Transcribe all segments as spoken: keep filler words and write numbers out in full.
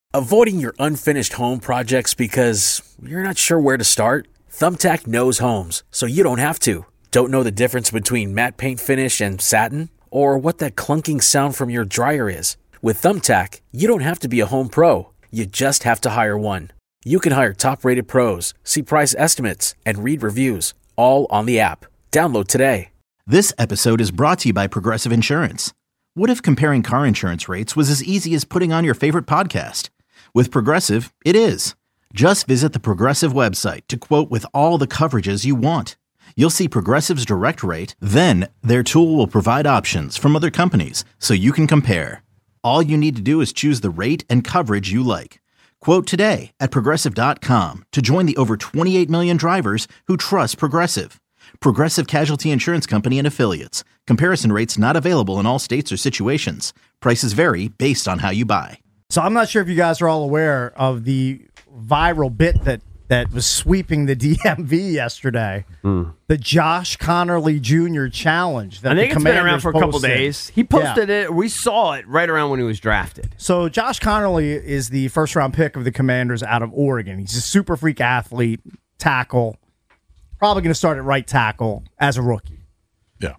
Avoiding your unfinished home projects because you're not sure where to start? Thumbtack knows homes, so you don't have to. Don't know the difference between matte paint finish and satin? Or what that clunking sound from your dryer is? With Thumbtack, you don't have to be a home pro. You just have to hire one. You can hire top-rated pros, see price estimates, and read reviews, all on the app. Download today. This episode is brought to you by Progressive Insurance. What if comparing car insurance rates was as easy as putting on your favorite podcast? With Progressive, it is. Just visit the Progressive website to quote with all the coverages you want. You'll see Progressive's direct rate, then their tool will provide options from other companies so you can compare. All you need to do is choose the rate and coverage you like. Quote today at Progressive dot com to join the over twenty-eight million drivers who trust Progressive. Progressive Casualty Insurance Company and Affiliates. Comparison rates not available in all states or situations. Prices vary based on how you buy. So I'm not sure if you guys are all aware of the viral bit that, that was sweeping the D M V yesterday. Mm. The Josh Connerly Junior challenge. That I think the it's been around for a couple posted. days. He posted yeah. it. We saw it right around when he was drafted. So Josh Connerly is the first round pick of the Commanders out of Oregon. He's a super freak athlete, tackle. Probably going to start at right tackle as a rookie. Yeah.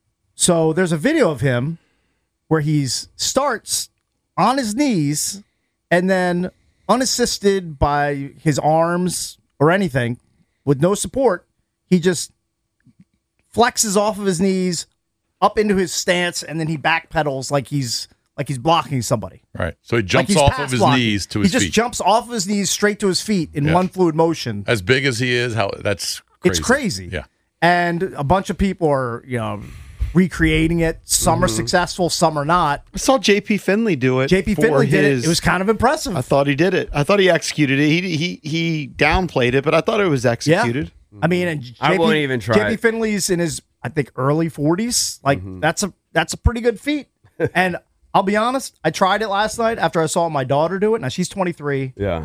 So there's a video of him where he starts on his knees and then unassisted by his arms or anything, with no support, he just flexes off of his knees up into his stance, and then he backpedals like he's like he's blocking somebody. Right. So he jumps like off of his blocking. knees to his feet. He just feet. jumps off of his knees straight to his feet in yeah. one fluid motion. As big as he is, how that's crazy. It's crazy. Yeah. And a bunch of people are, you know, recreating it. Some mm-hmm. are successful, some are not. I saw J P Finley do it. J P Finley his, did it. It was kind of impressive. I thought he did it. I thought he executed it. He he he downplayed it, but I thought it was executed. Yeah. I mean, and J P, I won't even try. J P Finley's in his, I think, early forties. Like mm-hmm. that's a that's a pretty good feat. And I'll be honest, I tried it last night after I saw my daughter do it. Now she's twenty-three. Yeah.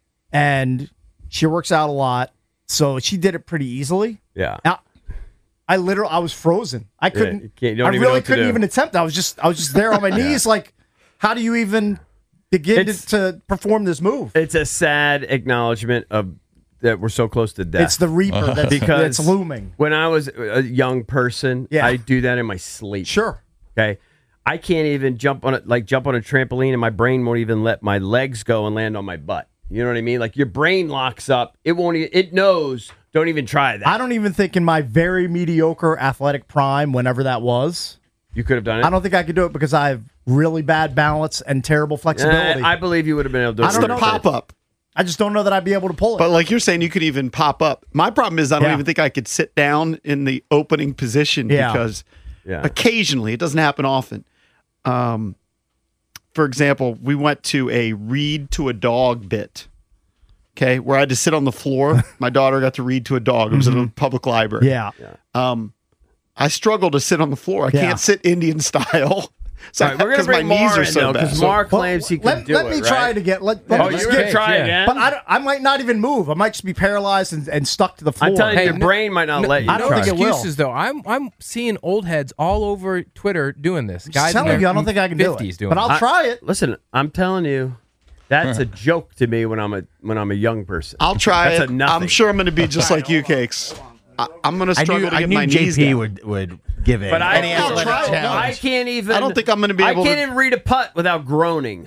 And she works out a lot, so she did it pretty easily. Yeah. Now, I literally, I was frozen. I couldn't. Yeah, you can't, you don't I even really know what couldn't to do. even attempt. I was just, I was just there on my knees. Like, how do you even begin to, to perform this move? It's a sad acknowledgement of that we're so close to death. It's the Reaper that's, because that's looming. When I was a young person, yeah. I do that in my sleep. Sure. Okay. I can't even jump on it, like jump on a trampoline, and my brain won't even let my legs go and land on my butt. You know what I mean? Like your brain locks up. It won't. Even, it knows. Don't even try that. I don't even think in my very mediocre athletic prime, whenever that was, you could have done it. I don't think I could do it because I have really bad balance and terrible flexibility. Uh, I believe you would have been able to do it. It's the pop up. I just don't know that I'd be able to pull it. But like you're saying, you could even pop up. My problem is I don't yeah. even think I could sit down in the opening position yeah. because yeah. occasionally, it doesn't happen often. Um, for example, we went to a read to a dog bit. Okay, where I had to sit on the floor. My daughter got to read to a dog. It was mm-hmm. at a public library. Yeah. yeah. Um, I struggle to sit on the floor. I yeah. can't sit Indian style. So right, we're gonna bring my Mar knees are so in, bad. Because Mar claims he can let, do let it. me right? try it again. Let, let oh, me you're just gonna try yeah. again? But I, I might not even move. I might just be paralyzed and, and stuck to the floor. I'm telling Hey, you, your no, brain might not no, let you. I don't try. think it will. Excuses though. I'm I'm seeing old heads all over Twitter doing this. I'm Guys, telling in their you, I don't think I can do fifties it. doing But I'll it. try it. Listen, I'm telling you, that's a joke to me when I'm a when I'm a young person. I'll try that's it. A nothing. I'm sure I'm going to be just like you, Cakes. I, I'm going to I struggle knew, to I get knew my J knees P down. would, would give it. But I, Any athletic I, challenge. I can't even. I don't think I'm going to be I able can't to. even read a putt without groaning.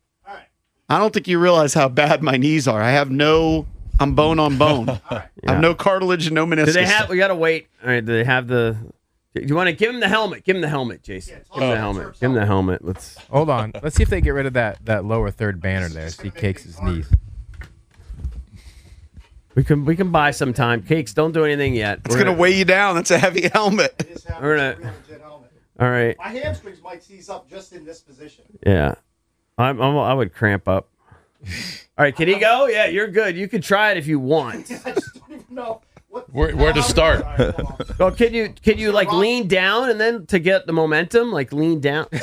I don't think you realize how bad my knees are. I have no. I'm bone on bone. I have Yeah. no cartilage and no meniscus. Do they have? We gotta wait. All right. Do they have the? Do you want to give him the helmet? Give him the helmet, Jason. Give him the helmet. Give him the helmet. Let's Hold on. Let's see if they get rid of that, that lower third banner there. See Cakes' knees. We can we can buy some time. Cakes, don't do anything yet. It's going to weigh you down. That's a heavy helmet. We're gonna. All right. My hamstrings might seize up just in this position. Yeah. I'm, I'm I would cramp up. All right. Can he go? Yeah, you're good. You can try it if you want. I just don't even know what, Where, where to start? Well, can you can you like lean down and then to get the momentum, like lean down? See,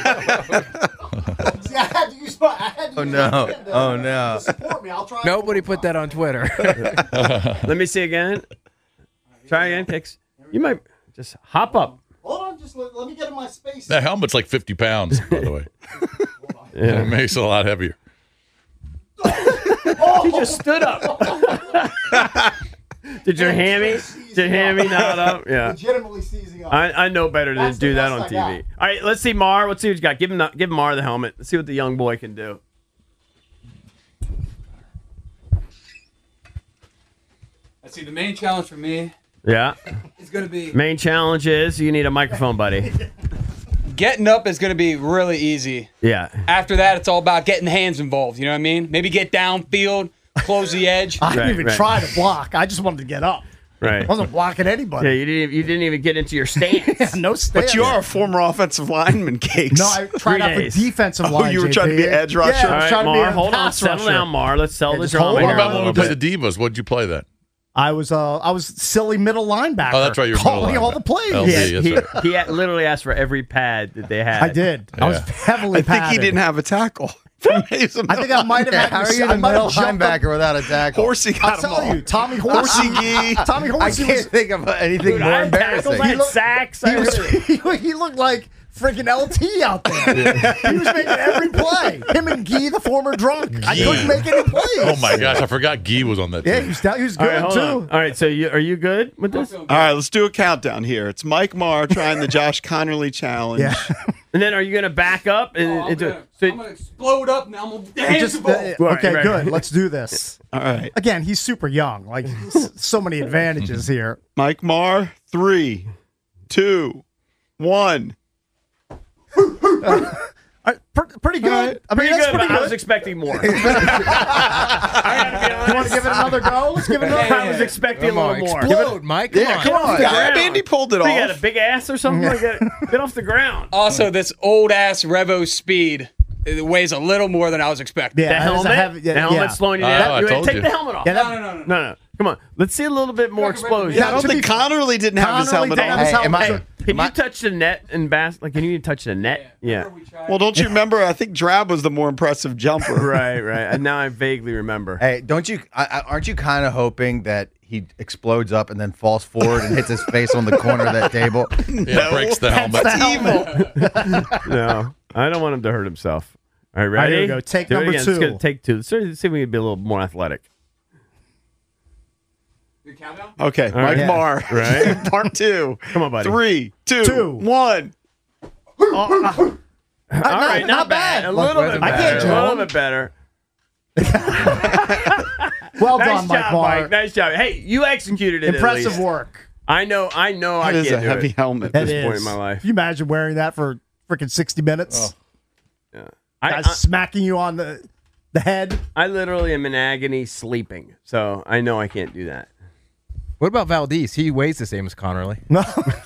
I had to use my. I had to Oh use no! my hand to, Oh no! to support me. I'll try. Nobody put that on Twitter. Let me see again. Try again, Kicks. You might just hop up. Hold on, just let, let me get in my space. That helmet's like fifty pounds, by the way. Yeah. It makes it a lot heavier. He just stood up. Did your hammy? Did your hammy not up? Yeah. Legitimately seizing up. I, I know better than That's to do the that best on I T V. got. All right, let's see Mar. Let's see what you got. Give him the, give Mar the helmet. Let's see what the young boy can do. Let's see, the main challenge for me Yeah. is going to be Main challenge is you need a microphone, buddy. getting up is going to be really easy. Yeah. After that, it's all about getting the hands involved. You know what I mean? Maybe get downfield, close the edge. I didn't Right, even right. try to block. I just wanted to get up. Right. I wasn't blocking Yeah, anybody. you didn't. You didn't even get into your stance. Yeah, no stance. But you are a former offensive lineman, Cakes. No, I tried out for days. defensive Oh, line. you were J P. trying to be edge rusher? Yeah, I All was right, trying to be Mar. a Hold on. pass Settle rusher. down, Mar. Let's sell Yeah, the just drama hold What here on. a about when we little played bit. the Divas? What'd you play that? I was uh, I was silly middle linebacker. Oh, that's right, you were calling middle all the plays. linebacker. L D, He, yes, he, sir. he had literally asked for every pad that they had. I did. I was Yeah. heavily I think he padded. didn't have a tackle. I I think I might have had. How are you I the might middle have jumped up- linebacker without a tackle? Horsey I'll got him tell all. you, Tommy Horsey. Horsey. Tommy I Horsey can't was. think of anything Dude, more I had tackles. I embarrassing. had sacks. I He, was, had- he, he looked like freaking L T out there. He was making every play. Him and Guy, the former drunk. I couldn't make any plays. Oh my gosh, I forgot Guy was on that Yeah, team. he was, down, he was All good right, hold too. on. All right, so you, are you good with this? All right, let's do a countdown here. It's Mike Marr trying the Josh Connerly challenge. Yeah. And then are you going to back up? And, Oh, I'm and do- gonna, so- I'm gonna explode up now. I'm gonna the hands Just, involved. uh, Right, okay, right. good. Let's do this. All right. Again, he's super young. Like s- so many advantages here. Mike Marr, three, two, one. All right, pr- pretty good. I mean, pretty that's good, pretty but I was good. expecting more. I gotta be You want honest. to give it another go? Let's give it another. I was expecting Come a on, little more. explode, Mike. Come Yeah, on. come on. the Yeah, ground. Andy pulled it So you got a off. big ass or something? Like that? Get off the ground. Also, this old ass Revo Speed it weighs a little more than I was expecting. Yeah, The that is a helmet? heavy- yeah, the helmet's yeah. slowing you Oh, down. I You told take you. the helmet off. Yeah, that- No, no, no, no. No, no. Come on. Let's see a little bit more explosion. Yeah, I don't to think be- Connerly didn't have his Connerly helmet didn't on. have his Hey, am I- helmet. Can My- you touch the net and bass? Like, can you touch the net? Yeah. Remember we tried? Well, don't you remember? I think Drab was the more impressive jumper. Right, right. And now I vaguely remember. Hey, don't you? I, I, aren't you kind of hoping that he explodes up and then falls forward and hits his face on the corner of that table? Yeah, breaks the helmet. That's evil. No, I don't want him to hurt himself. All right, right, ready? here we go. Take Do it number again. two. Let's get take two. Let's see if we can be a little more athletic. Your countdown? Okay, right. Mike Yeah. Marr. Right. Part two. Come on, buddy. Three, two, Two. one. All right, not, not bad. bad. A little bit wasn't I better. can't A little jump. bit better. Well Nice done, Mike job, Barr. Mike. Nice job. Hey, you executed it. at Impressive least. work. I know. I know. That I is can't a do heavy it helmet. at That this point is. in my life. Can you imagine wearing that for freaking sixty minutes? Yeah. I, Guys I, smacking you on the the head. I literally am in agony sleeping, so I know I can't do that. What about Valdez? He weighs the same as Connerly. No,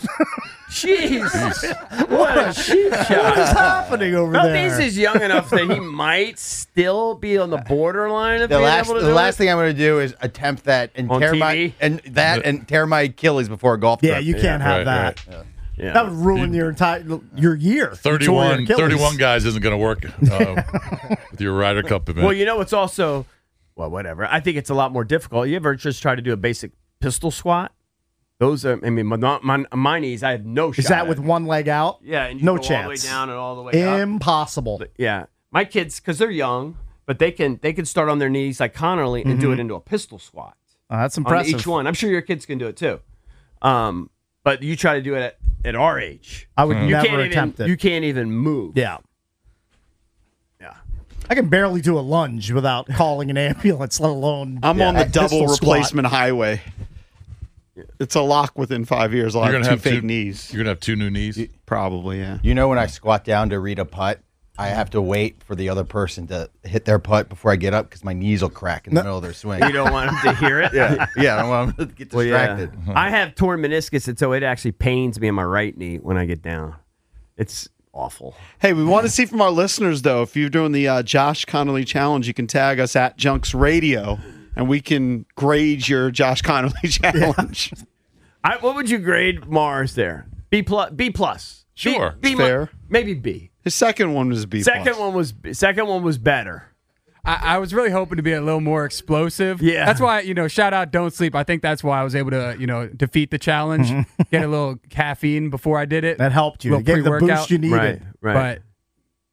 Jeez, what a cheap what's shot. happening over Valdez there? is young enough that he might still be on the borderline of The being last, able to the do last it. thing I'm going to do is attempt that and On tear T V? my and that and tear my Achilles before a golf Yeah, trip. you can't have right, that. right. Yeah. That would ruin your entire your year. You tore your thirty-one, Achilles. thirty-one guys isn't going to work uh, with your Ryder Cup event. Well, you know, it's also, well, whatever. I think it's a lot more difficult. You ever just try to do a basic pistol squat? Those are, I mean, my, my, my knees, I have no shot. Is that at. with one leg out? Yeah, and you no go chance. all the way down and all the way up. Impossible. Yeah, my kids, because they're young, but they can they can start on their knees like Connerly and do it into a pistol squat Oh, that's on impressive. each one. I'm sure your kids can do it too. Um, but you try to do it at, at our age. I would You never can't attempt even, it. You can't even move. Yeah. Yeah. I can barely do a lunge without calling an ambulance, let alone. I'm yeah, on the a pistol double squat. replacement highway. It's a lock within five years. I'll you're have going two to have fake two knees. You're going to have two new knees. Probably, yeah. You know when I squat down to read a putt, I have to wait for the other person to hit their putt before I get up because my knees will crack in the middle of their swing. You don't want them to hear it. yeah, yeah, I don't want them to get Well, yeah. distracted. I have torn meniscus, and so it actually pains me in my right knee when I get down. It's awful. Hey, we want to see from our listeners, though, if you're doing the uh, Josh Connerly Challenge, you can tag us at Junks Radio, and we can grade your Josh Connerly Challenge. I, what would you grade Mars there? B plus. B plus. Sure. B, B Fair. Maybe B. His second one was B+. Second one was second one was better. I, I was really hoping to be a little more explosive. Yeah. That's why, you know, shout out Don't Sleep. I think that's why I was able to, you know, defeat the challenge, get a little caffeine before I did it. That helped you. Little It gave the pre-workout. boost you needed. Right. Right. But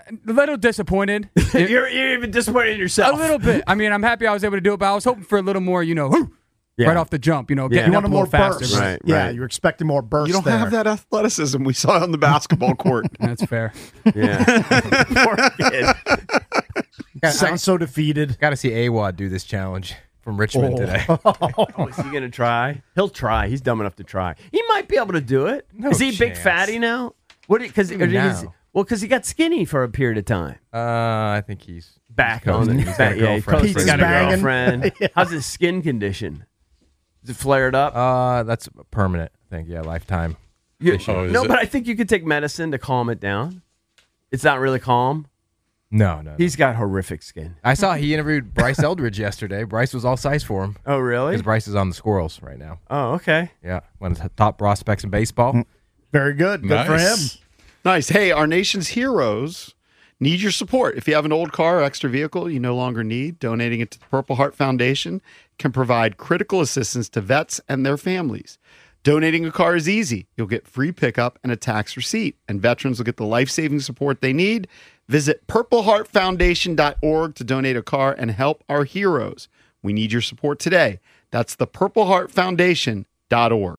a little disappointed. you're, you're even disappointed in yourself. A little bit. I mean, I'm happy I was able to do it, but I was hoping for a little more, you know, whoo, Yeah. right off the jump, you know, Yeah. getting You up want a a little more faster. burst. Right, Yeah, right. you're expecting more burst. You don't there. have that athleticism we saw on the basketball court. That's fair. Yeah. Poor kid. Sounds so defeated. Got to see Awad do this challenge from Richmond Oh. today. Oh, is he going to try? He'll try. He's dumb enough to try. He might be able to do it. No is he big chance. fatty now? What? Because Even now. well, because he got skinny for a period of time. Uh, I think he's Back he's on coasting. it. He's got a Yeah, he girlfriend. coasted. Pete's He's got a banging. girlfriend. How's his skin condition? Is it flared up? Uh, that's permanent. I think. Yeah, lifetime. You- Oh, is no, it? but I think you could take medicine to calm it down. It's not really calm. No, no. no. He's got horrific skin. I saw he interviewed Bryce Eldridge yesterday. Bryce was all size for him Oh, really? because Bryce is on the Squirrels right now. Oh, okay. Yeah, one of the top prospects in baseball. Very good. Good for him. Nice. Nice. Hey, our nation's heroes need your support. If you have an old car or extra vehicle you no longer need, donating it to the Purple Heart Foundation can provide critical assistance to vets and their families. Donating a car is easy. You'll get free pickup and a tax receipt, and veterans will get the life-saving support they need. Visit purple heart foundation dot org to donate a car and help our heroes. We need your support today. That's the purple heart foundation dot org.